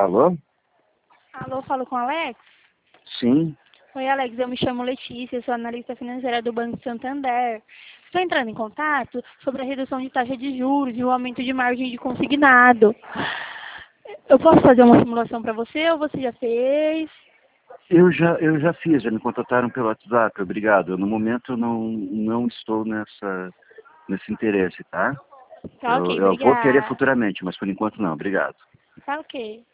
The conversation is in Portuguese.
Alô? Alô, falo com o Alex? Sim. Oi, Alex, eu me chamo Letícia, sou analista financeira do Banco Santander. Estou entrando em contato sobre a redução de taxa de juros e o aumento de margem de consignado. Eu posso fazer uma simulação para você ou você já fez? Eu já fiz, já me contrataram pelo WhatsApp, obrigado. No momento eu não estou nesse interesse, tá? Tá ok, Eu vou querer obrigada. futuramente, mas por enquanto não, obrigado. Tá ok.